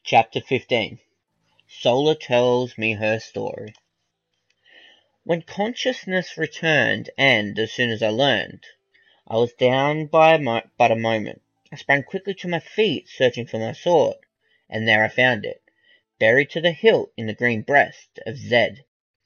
Chapter 15. Sola tells me her story. When consciousness returned, and as soon as I learned, I was down by but a moment. I sprang quickly to my feet, searching for my sword, and there I found it, buried to the hilt in the green breast of Zad,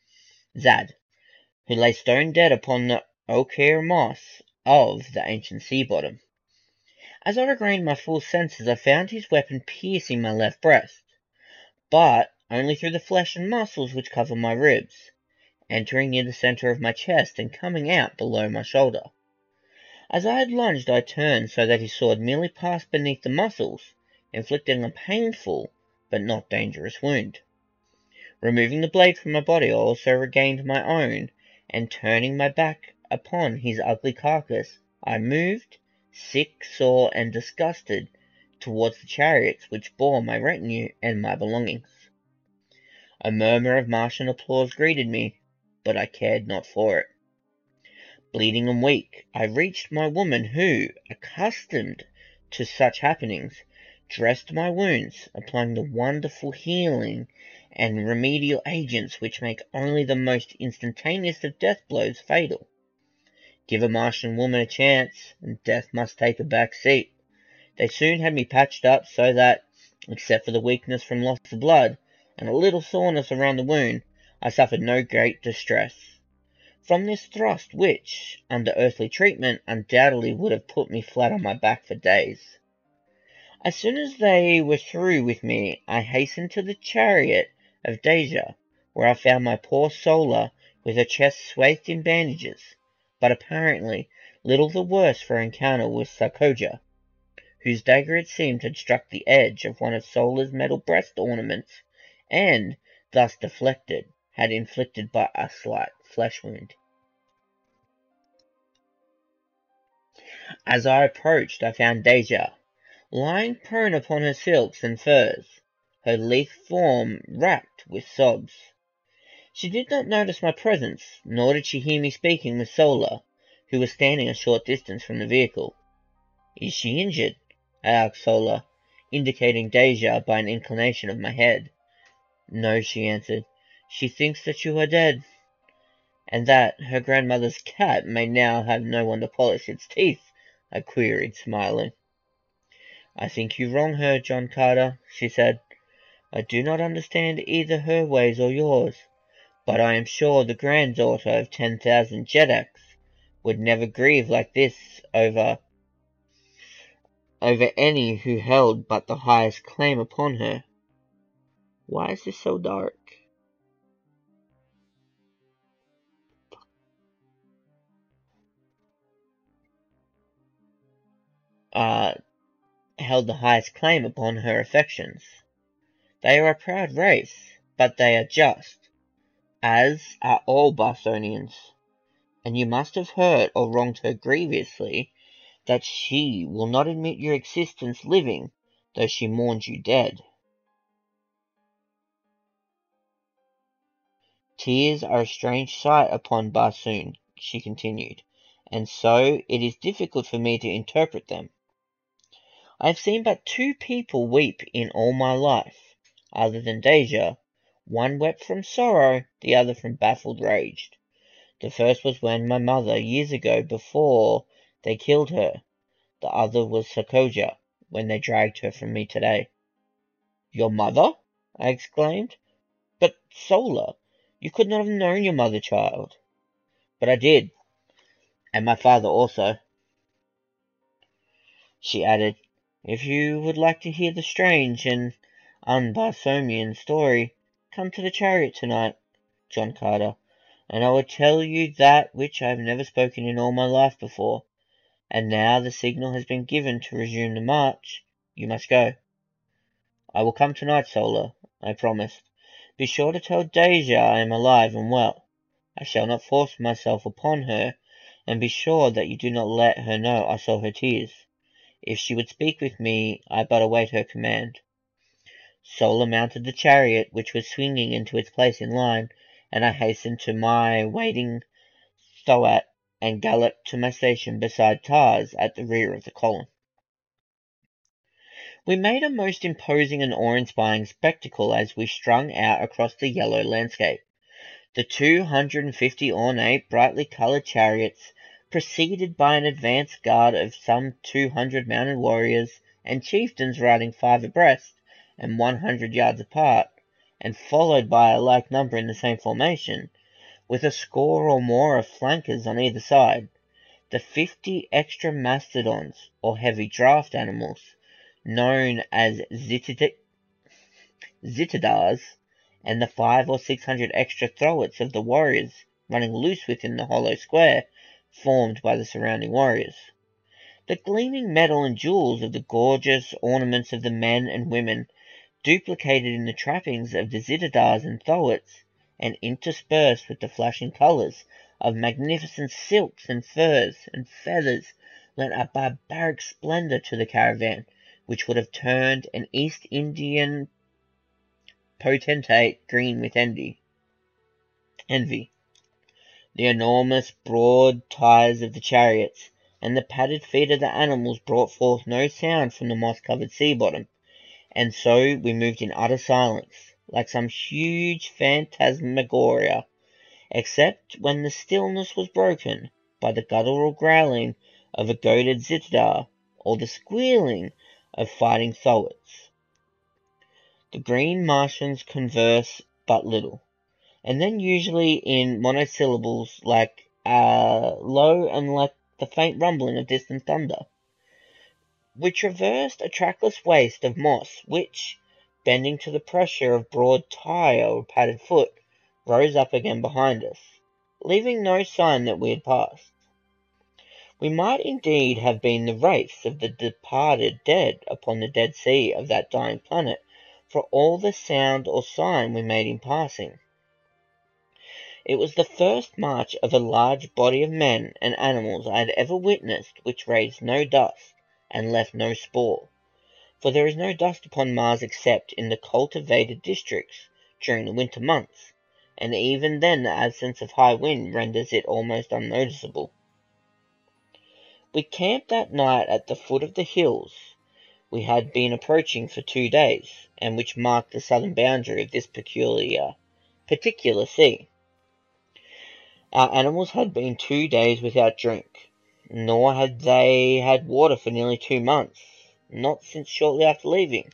who lay stone dead upon the ochre moss of the ancient sea bottom. As I regained my full senses, I found his weapon piercing my left breast, but only through the flesh and muscles which cover my ribs, entering near the centre of my chest and coming out below my shoulder. As I had lunged, I turned so that his sword merely passed beneath the muscles, inflicting a painful but not dangerous wound. Removing the blade from my body, I also regained my own, and turning my back upon his ugly carcass, I moved, sick, sore, and disgusted, towards the chariots which bore my retinue and my belongings. A murmur of Martian applause greeted me, but I cared not for it. Bleeding and weak, I reached my woman who, accustomed to such happenings, dressed my wounds, applying the wonderful healing and remedial agents which make only the most instantaneous of death blows fatal. Give a Martian woman a chance, and death must take a back seat. They soon had me patched up so that, except for the weakness from loss of blood, and a little soreness around the wound, I suffered no great distress. From this thrust which, under earthly treatment, undoubtedly would have put me flat on my back for days. As soon as they were through with me, I hastened to the chariot of Deja, where I found my poor Sola with her chest swathed in bandages, but apparently little the worse for her encounter with Sakoja, whose dagger it seemed had struck the edge of one of Sola's metal breast ornaments, and, thus deflected, had inflicted but a slight flesh wound. As I approached, I found Deja, lying prone upon her silks and furs, her lithe form racked with sobs. She did not notice my presence, nor did she hear me speaking with Sola, who was standing a short distance from the vehicle. "Is she injured?" I asked Sola, indicating Deja by an inclination of my head. "No," she answered. "She thinks that you are dead, and that her grandmother's cat may now have no one to polish its teeth," I queried, smiling. "I think you wrong her, John Carter," she said. "I do not understand either her ways or yours, but I am sure the granddaughter of 10,000 Jedaks would never grieve like this over any who held but the highest claim upon her. Why is this so dark?" Held the highest claim upon her affections. They are a proud race, but they are just, as are all Barsonians, and you must have hurt or wronged her grievously, that she will not admit your existence living, though she mourns you dead. Tears are a strange sight upon Barsoom, she continued, and so it is difficult for me to interpret them. I have seen but two people weep in all my life, other than Deja. One wept from sorrow, the other from baffled rage. The first was when my mother, years ago, before they killed her. The other was Sakoja, when they dragged her from me today. "Your mother?" I exclaimed. "But, Sola, you could not have known your mother, child." "But I did, and my father also," she added. "If you would like to hear the strange and un-Barsoomian story, come to the chariot tonight, John Carter, and I will tell you that which I have never spoken in all my life before. And now the signal has been given to resume the march. You must go." "I will come tonight, Sola," I promised. "Be sure to tell Deja I am alive and well. I shall not force myself upon her, and be sure that you do not let her know I saw her tears. If she would speak with me, I but await her command." Sola mounted the chariot, which was swinging into its place in line, and I hastened to my waiting Thoat and galloped to my station beside Tars at the rear of the column. We made a most imposing and awe-inspiring spectacle as we strung out across the yellow landscape. The 250 ornate, brightly coloured chariots, preceded by an advance guard of some 200 mounted warriors and chieftains riding 5 abreast and 100 yards apart, and followed by a like number in the same formation, with a score or more of flankers on either side. The 50 extra mastodons, or heavy draft animals, known as zitidars, and the 500 or 600 extra throwets of the warriors running loose within the hollow square formed by the surrounding warriors. The gleaming metal and jewels of the gorgeous ornaments of the men and women, duplicated in the trappings of the zitidars and throwets, and interspersed with the flashing colours of magnificent silks and furs and feathers, lent a barbaric splendour to the caravan, which would have turned an East Indian potentate green with envy. The enormous broad tires of the chariots and the padded feet of the animals brought forth no sound from the moss-covered sea bottom, and so we moved in utter silence, like some huge phantasmagoria, except when the stillness was broken by the guttural growling of a goaded zitidar, or the squealing of fighting throwets. The green Martians converse but little, and then usually in monosyllables like low and like the faint rumbling of distant thunder. We traversed a trackless waste of moss which, bending to the pressure of broad tire or padded foot, rose up again behind us, leaving no sign that we had passed. We might indeed have been the wraiths of the departed dead upon the dead sea of that dying planet, for all the sound or sign we made in passing. It was the first march of a large body of men and animals I had ever witnessed which raised no dust and left no spoor, for there is no dust upon Mars except in the cultivated districts during the winter months, and even then the absence of high wind renders it almost unnoticeable. We camped that night at the foot of the hills we had been approaching for 2 days, and which marked the southern boundary of this particular sea. Our animals had been 2 days without drink, nor had they had water for nearly 2 months, not since shortly after leaving.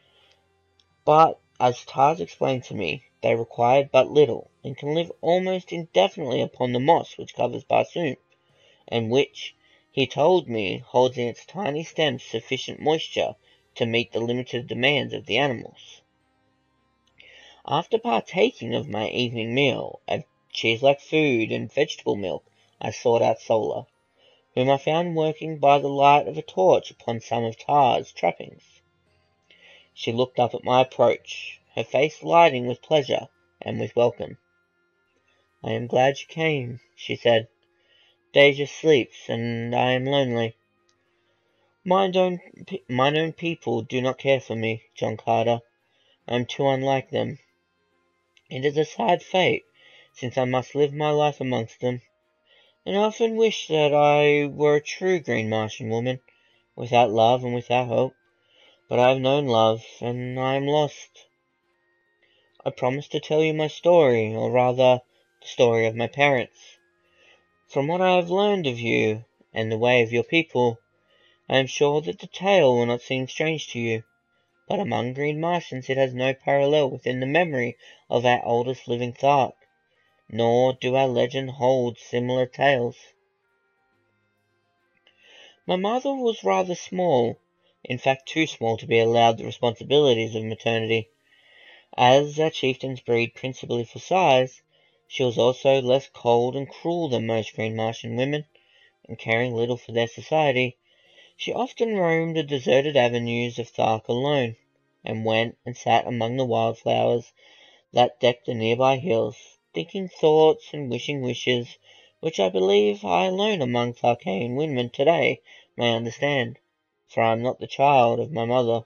But, as Tars explained to me, they required but little, and can live almost indefinitely upon the moss which covers Barsoom, and which, he told me, holds in its tiny stems sufficient moisture to meet the limited demands of the animals. After partaking of my evening meal of cheese-like food and vegetable milk, I sought out Sola, whom I found working by the light of a torch upon some of Tar's trappings. She looked up at my approach, her face lighting with pleasure and with welcome. "I am glad you came," she said. "Deja sleeps, and I am lonely. Mine own people do not care for me, John Carter. I am too unlike them. It is a sad fate, since I must live my life amongst them, and I often wish that I were a true green Martian woman, without love and without hope. But I have known love, and I am lost. I promised to tell you my story, or rather, the story of my parents. From what I have learned of you, and the way of your people, I am sure that the tale will not seem strange to you. But among green Martians it has no parallel within the memory of our oldest living Thark, nor do our legend hold similar tales. My mother was rather small, in fact too small to be allowed the responsibilities of maternity. As our chieftains breed principally for size, she was also less cold and cruel than most green Martian women, and caring little for their society, she often roamed the deserted avenues of Thark alone, and went and sat among the wildflowers that decked the nearby hills, thinking thoughts and wishing wishes which I believe I alone among Tharkean women today may understand, for I am not the child of my mother.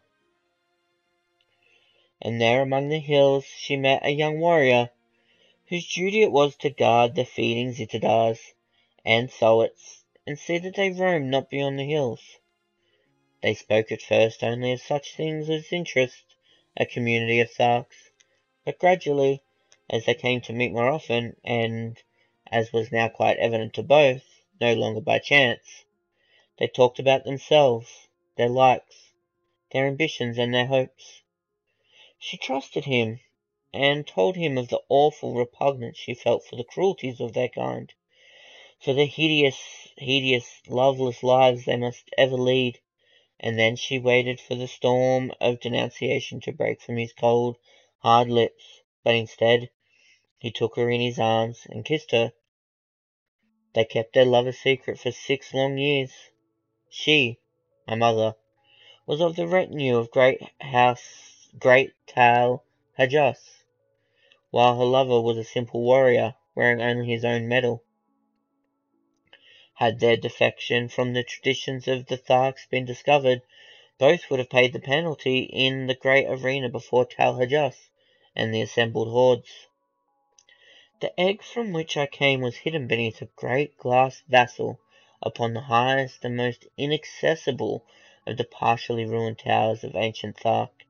And there among the hills she met a young warrior, whose duty it was to guard the feeding zitidars and throwets, and see that they roamed not beyond the hills. They spoke at first only of such things as interest a community of Tharks, but gradually, as they came to meet more often, and, as was now quite evident to both, no longer by chance, they talked about themselves, their likes, their ambitions, and their hopes. She trusted him, and told him of the awful repugnance she felt for the cruelties of their kind, for the hideous, loveless lives they must ever lead, and then she waited for the storm of denunciation to break from his cold, hard lips, but instead he took her in his arms and kissed her. They kept their love a secret for 6 long years. She, my mother, was of the retinue of great Tal Hajjas, while her lover was a simple warrior, wearing only his own medal. Had their defection from the traditions of the Tharks been discovered, both would have paid the penalty in the great arena before Tal Hajjas and the assembled hordes. The egg from which I came was hidden beneath a great glass vessel upon the highest and most inaccessible of the partially ruined towers of ancient Thark.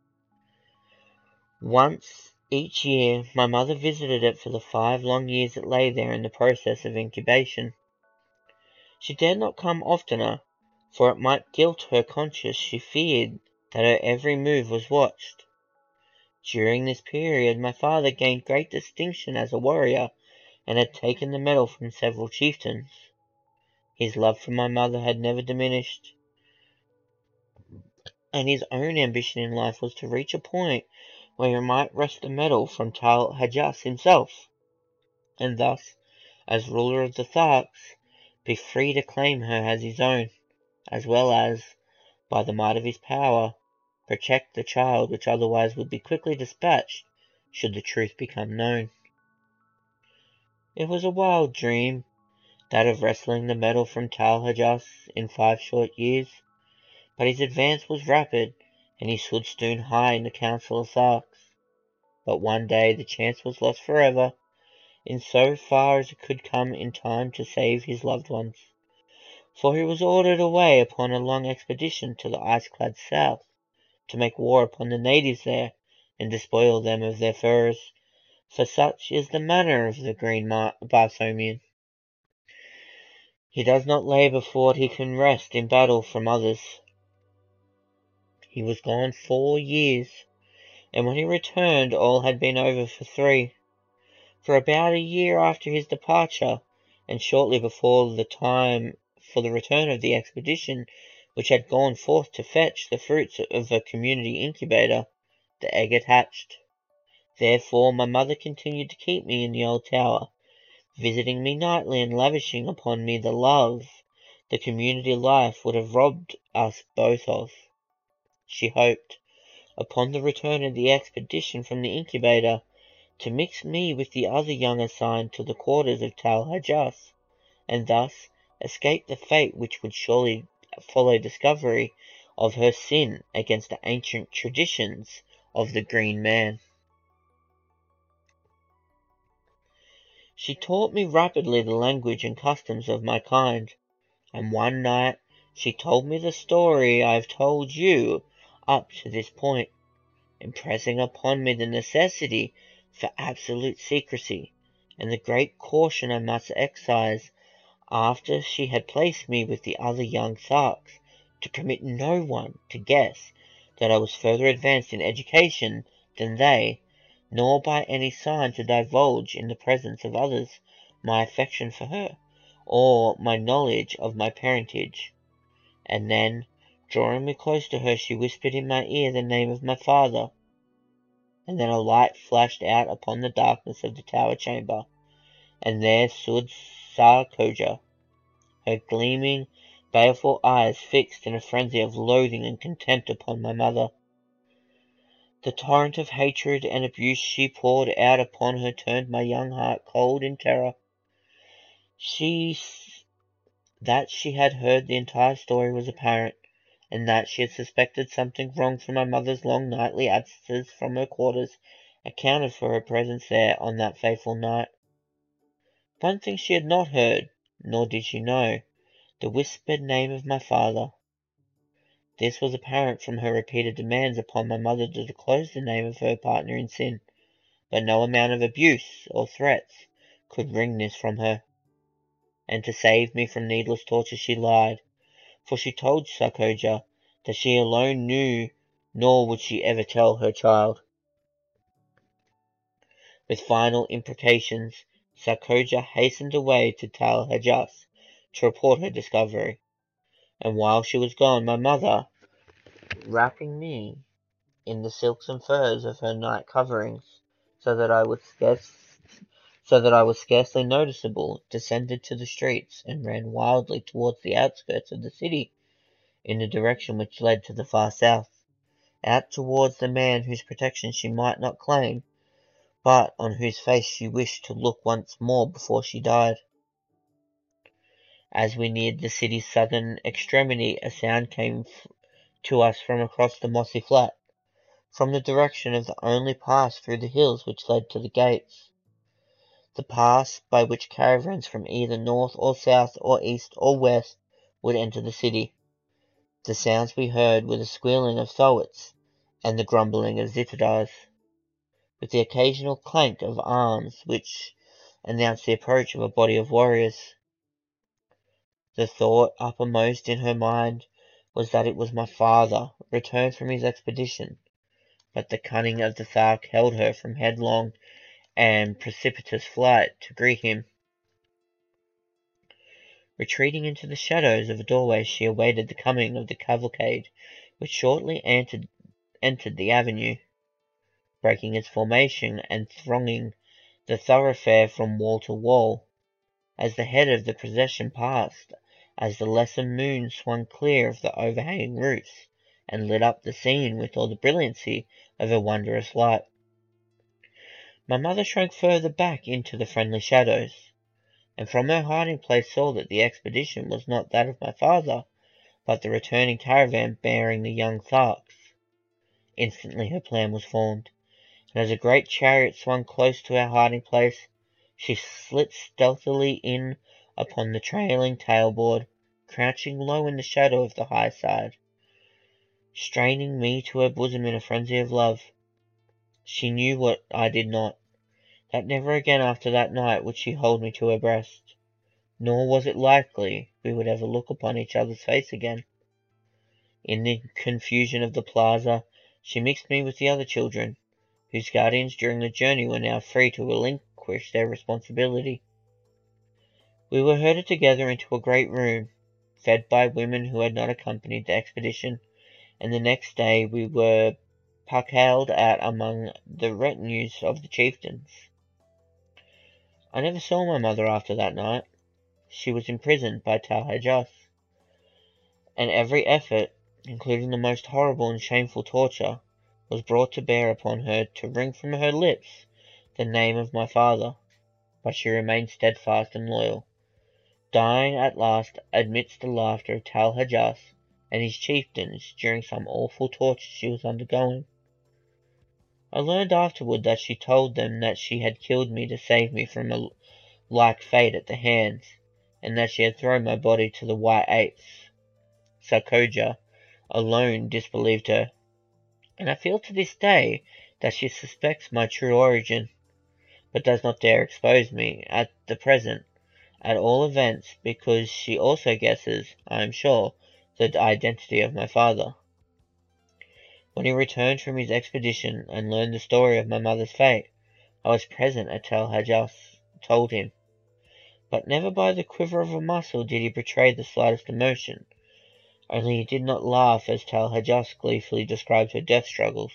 Once each year my mother visited it for the 5 long years it lay there in the process of incubation. She dared not come oftener, for it might guilt her conscience. She feared that her every move was watched. During this period my father gained great distinction as a warrior, and had taken the medal from several chieftains. His love for my mother had never diminished, and his own ambition in life was to reach a point where he might wrest the medal from Tal Hajjas himself, and thus, as ruler of the Tharks, be free to claim her as his own, as well as, by the might of his power, protect the child which otherwise would be quickly dispatched should the truth become known. It was a wild dream, that of wresting the medal from Tal Hajjas in 5 short years, but his advance was rapid, and he stood soon high in the council of Tharks. But one day the chance was lost forever, in so far as it could come in time to save his loved ones, for he was ordered away upon a long expedition to the ice-clad south, to make war upon the natives there, and despoil them of their furs, for such is the manner of the green Barsoomian. He does not labour for what he can wrest in battle from others. He was gone 4 years, and when he returned all had been over for 3. For about a year after his departure, and shortly before the time for the return of the expedition which had gone forth to fetch the fruits of a community incubator, the egg had hatched. Therefore my mother continued to keep me in the old tower, visiting me nightly and lavishing upon me the love the community life would have robbed us both of. She hoped, upon the return of the expedition from the incubator, to mix me with the other young assigned to the quarters of Tal Hajjas, and thus escape the fate which would surely follow discovery of her sin against the ancient traditions of the Green Man. She taught me rapidly the language and customs of my kind, and one night she told me the story I have told you up to this point, impressing upon me the necessity for absolute secrecy, and the great caution I must exercise after she had placed me with the other young Tharks, to permit no one to guess that I was further advanced in education than they, nor by any sign to divulge in the presence of others my affection for her, or my knowledge of my parentage. And then, drawing me close to her, she whispered in my ear the name of my father, and then a light flashed out upon the darkness of the tower chamber, and there stood Sarkoja, her gleaming, baleful eyes fixed in a frenzy of loathing and contempt upon my mother. The torrent of hatred and abuse she poured out upon her turned my young heart cold in terror. That she had heard the entire story was apparent, and that she had suspected something wrong from my mother's long nightly absences from her quarters accounted for her presence there on that fateful night. One thing she had not heard, nor did she know, the whispered name of my father. This was apparent from her repeated demands upon my mother to disclose the name of her partner in sin, but no amount of abuse or threats could wring this from her. And to save me from needless torture she lied, for she told Sakoja that she alone knew, nor would she ever tell her child. With final imprecations, Sakoja hastened away to Tal Hajas to report her discovery, and while she was gone, my mother, wrapping me in the silks and furs of her night coverings, so that I was scarcely noticeable, descended to the streets and ran wildly towards the outskirts of the city, in the direction which led to the far south, out towards the man whose protection she might not claim, but on whose face she wished to look once more before she died. As we neared the city's southern extremity, a sound came to us from across the mossy flat, from the direction of the only pass through the hills which led to the gates, the pass by which caravans from either north or south or east or west would enter the city. The sounds we heard were the squealing of thoats and the grumbling of zitadars, with the occasional clank of arms which announced the approach of a body of warriors. The thought uppermost in her mind was that it was my father, returned from his expedition, but the cunning of the Thark held her from headlong and precipitous flight to greet him. Retreating into the shadows of a doorway, she awaited the coming of the cavalcade, which shortly entered the avenue, breaking its formation and thronging the thoroughfare from wall to wall. As the head of the procession passed, as the lesser moon swung clear of the overhanging roofs, and lit up the scene with all the brilliancy of her wondrous light, my mother shrank further back into the friendly shadows, and from her hiding place saw that the expedition was not that of my father, but the returning caravan bearing the young Tharks. Instantly her plan was formed, and as a great chariot swung close to our hiding place, she slipped stealthily in upon the trailing tailboard, crouching low in the shadow of the high side, straining me to her bosom in a frenzy of love. She knew what I did not, that never again after that night would she hold me to her breast, nor was it likely we would ever look upon each other's face again. In the confusion of the plaza, she mixed me with the other children, whose guardians during the journey were now free to relinquish their responsibility. We were herded together into a great room, fed by women who had not accompanied the expedition, and the next day we were parcelled out among the retinues of the chieftains. I never saw my mother after that night. She was imprisoned by Tal Hajas, and every effort, including the most horrible and shameful torture, was brought to bear upon her to wring from her lips the name of my father, but she remained steadfast and loyal, dying at last amidst the laughter of Tal Hajas and his chieftains during some awful torture she was undergoing. I learned afterward that she told them that she had killed me to save me from a like fate at the hands, and that she had thrown my body to the white apes. Sakoja alone disbelieved her, and I feel to this day that she suspects my true origin, but does not dare expose me at the present, at all events, because she also guesses, I am sure, the identity of my father. When he returned from his expedition and learned the story of my mother's fate, I was present at Tal Hajas told him, but never by the quiver of a muscle did he betray the slightest emotion, only he did not laugh as Tal Hajas gleefully described her death struggles.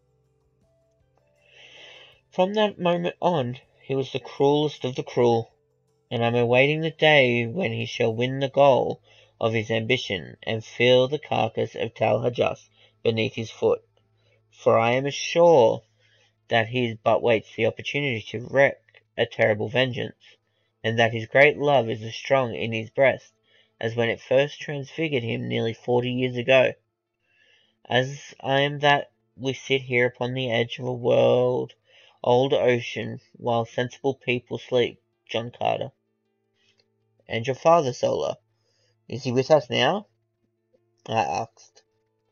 From that moment on, he was the cruelest of the cruel, and I am awaiting the day when he shall win the goal of his ambition and feel the carcass of Tal Hajas beneath his foot, for I am sure that he but waits the opportunity to wreak a terrible vengeance, and that his great love is as strong in his breast as when it first transfigured him nearly 40 years ago. As I am that we sit here upon the edge of a world-old ocean while sensible people sleep. John Carter. And your father, Sola, is he with us now? I asked.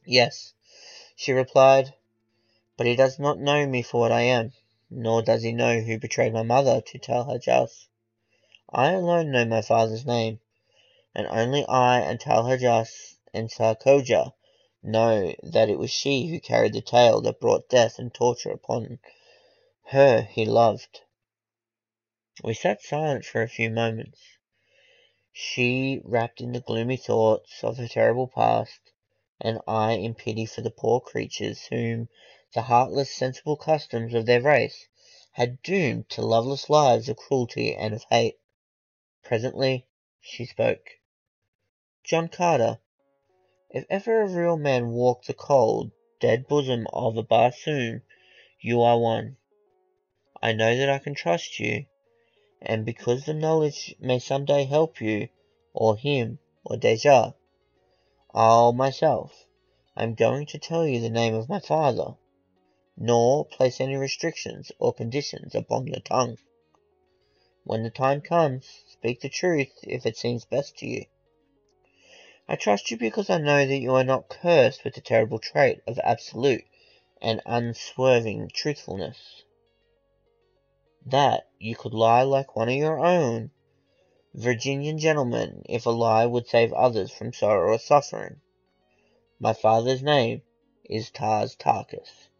Yes, she replied, but he does not know me for what I am, nor does he know who betrayed my mother to Talhajas. I alone know my father's name, and only I and Talhajas and Sarkoja know that it was she who carried the tale that brought death and torture upon her he loved. We sat silent for a few moments, she wrapped in the gloomy thoughts of her terrible past, and I in pity for the poor creatures whom the heartless, sensible customs of their race had doomed to loveless lives of cruelty and of hate. Presently she spoke. John Carter, if ever a real man walked the cold, dead bosom of a Barsoom, you are one. I know that I can trust you, and because the knowledge may some day help you, or him, or Deja, myself, am going to tell you the name of my father, nor place any restrictions or conditions upon your tongue. When the time comes, speak the truth if it seems best to you. I trust you because I know that you are not cursed with the terrible trait of absolute and unswerving truthfulness. That you could lie like one of your own Virginian gentlemen if a lie would save others from sorrow or suffering. My father's name is Tars Tarkas.